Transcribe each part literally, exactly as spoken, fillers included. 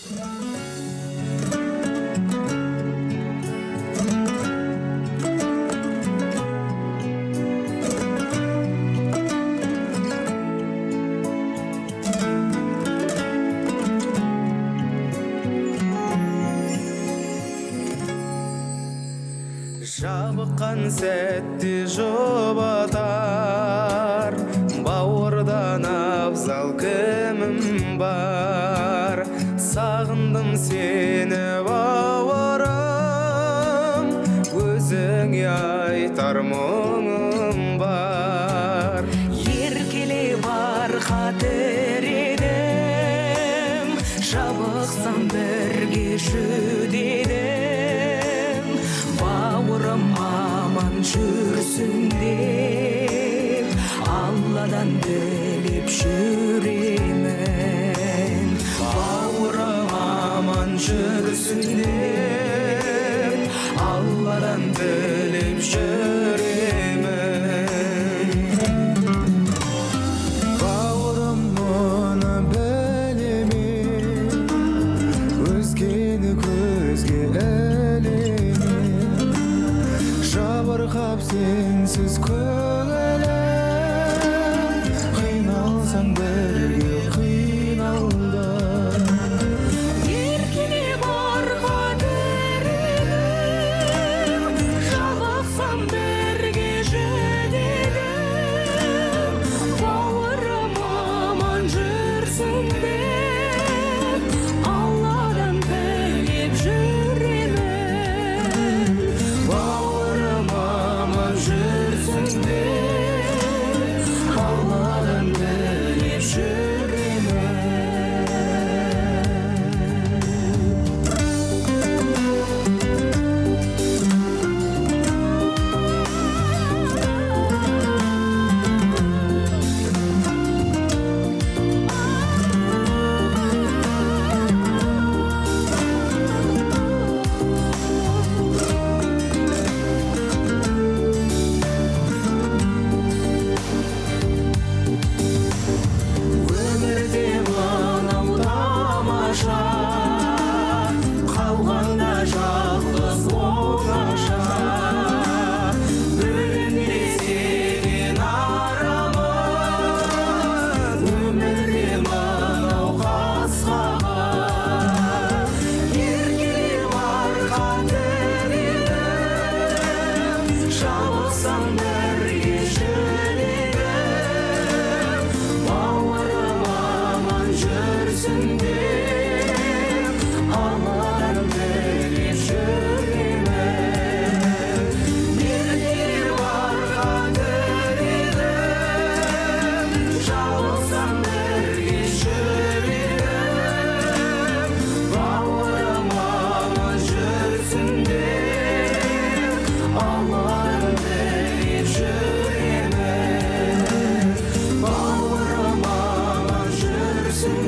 Жабыққан сәтте жұбатар, бауырдан абзал кімім бар. Сағындым сені бауырым, өзіңе айтар мұңым бар. Еркеле бар қатер едім, жабықсам бірге жүдедім. Бауырым аман жүрсін деп, Алладан тілеп жүремін. Бауырым аман жүрсін деп, Алладан тілеп жүремін. Бауырым мұны білемін, өзгені көзге ілемін. Жабырқап сенсіз көңілім, қиналсаң бірге қиналдым. Еркеле бар қатер едім, жабықсам бірге жүдедім. Бауырым аман жүрсін деп, Алладан тілеп жүремін. Бауырым аман жүрсін деп, Алладан тілеп жүремін. Өмірде мынау тамаша, қалғанда жалғыз оңаша. Бөлінбе сенен арамыз, өмірде мынау қасқаға. Еркеле бар қатер едім, жабықсам бірге жүдедім. Бауырым аман жүрсін деп, Алладан тілеп жүремін. Еркеле бар қатер едім, жабықсам бірге жүремін. Бауырым аман жүрсін деп, Алладан тілеп жүремін. Бауырым аман жүрсін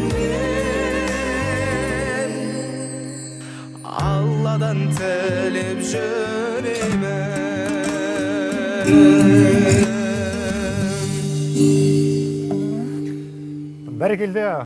деп, Алладан тілеп жүремін. Бәрекелді.